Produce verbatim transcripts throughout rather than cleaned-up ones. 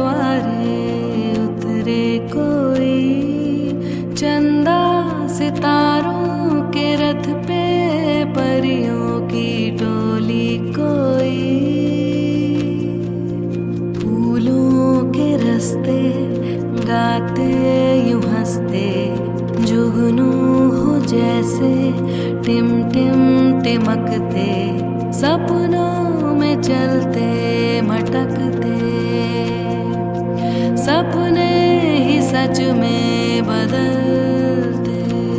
सवारे उतरे कोई, चंदा सितारों के रथ पे परियों की टोली कोई। फूलों के रास्ते गाते यूं हंसते, जुगनू हो जैसे टिम टिम टिमकते, सपनों में चलते मटकते, सपने ही सच में बदलते।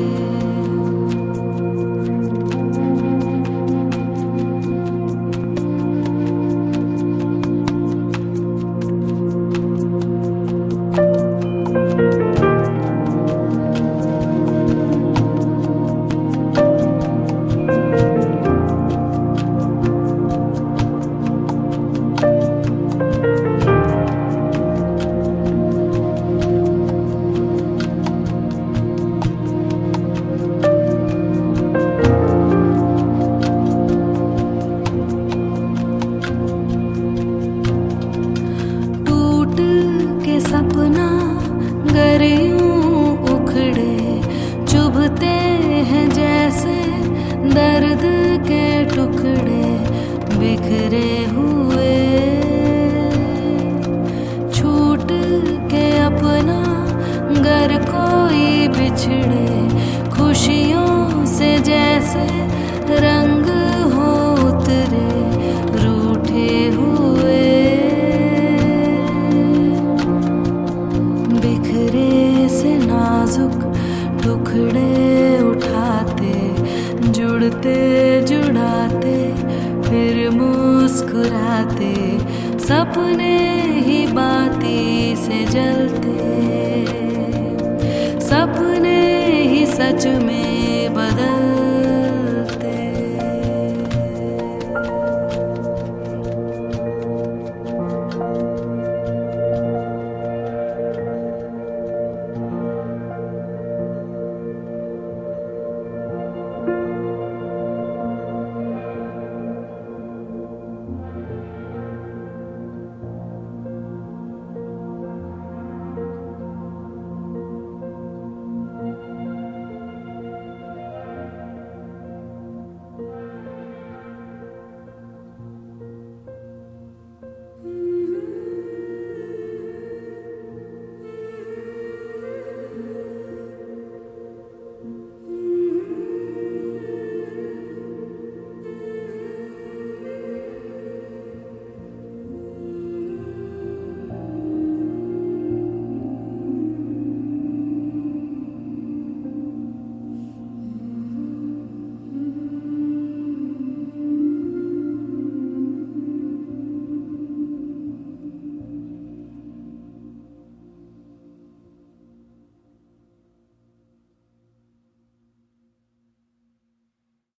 सपना गर यूं उखड़े, चुभते हैं जैसे दर्द के टुकड़े बिखरे हुए। छूट के अपना गर कोई बिछड़े, खुशियों से जैसे रंग हो उतरे रूठे हुए। नाजुक टुकड़े उठाते, जुड़ते जुड़ाते फिर मुस्कुराते, सपने ही बाती से जलते, सपने ही सच में बदल